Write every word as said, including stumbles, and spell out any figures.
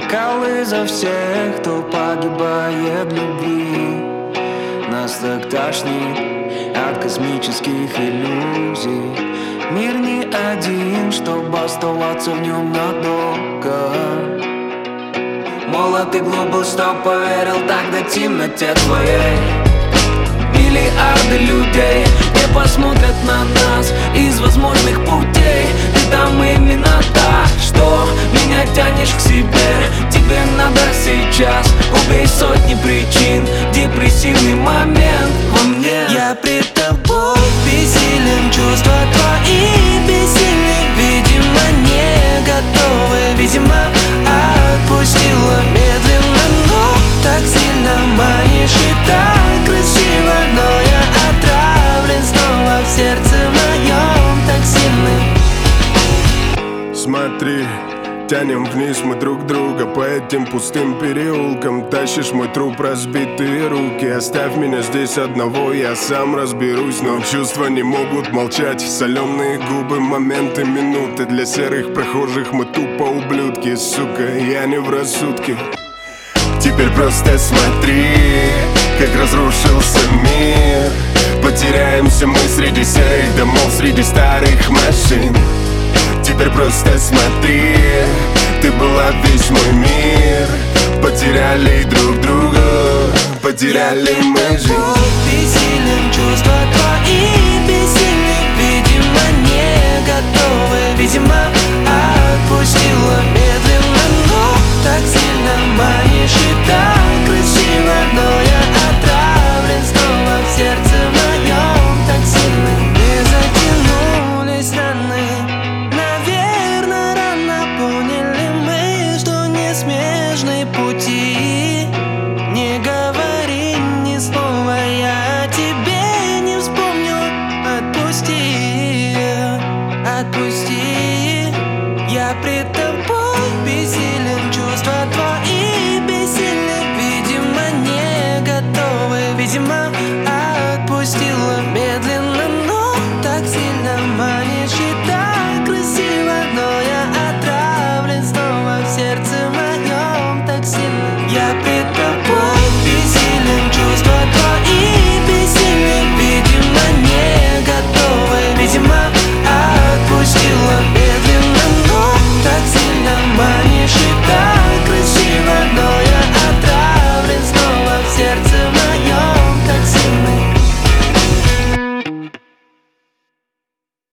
Калы за всех, кто погибает в любви. Нас так тошнит от космических иллюзий. Мир не один, чтобы оставаться в нем надолго. Молод и глупо, что поверил тогда темноте твоей. Миллиарды людей не посмотрят на нас из возможных путей. Ты там именно та, что меня тянешь к себе. Тебе надо сейчас, убей сотни причин. Депрессивный момент во мне. Я пред тобой бессилен, чувства твои бессильны. Видимо, не готовы, видимо, отпустила медленно, но так сильно манишь и так красиво. Но я отравлен снова в сердце моем так сильным. Смотри, тянем вниз мы друг друга по этим пустым переулкам. Тащишь мой труп, разбитые руки. Оставь меня здесь одного, я сам разберусь. Но чувства не могут молчать. Соленые губы, моменты, минуты. Для серых прохожих мы тупо ублюдки. Сука, я не в рассудке. Теперь просто смотри, как разрушился мир. Потеряемся мы среди серых домов, среди старых машин. Теперь просто смотри, ты была весь мой мир. Потеряли друг друга, потеряли мы жизнь. Бессилен, чувства твои бессильны. Видимо, не готовы, видимо, отпустила медленно, но так сильно манишь и так красиво. Но я отравлен снова в сердце моем так сильно. Не затянулись раны. Наверно, рано поняли мы, что не смежны пути. Не говори ни слова, я о тебе не вспомню. Отпусти, отпусти. Я пред тобой бессилен, чувства твои бессильны. Видимо, не готовы, видимо,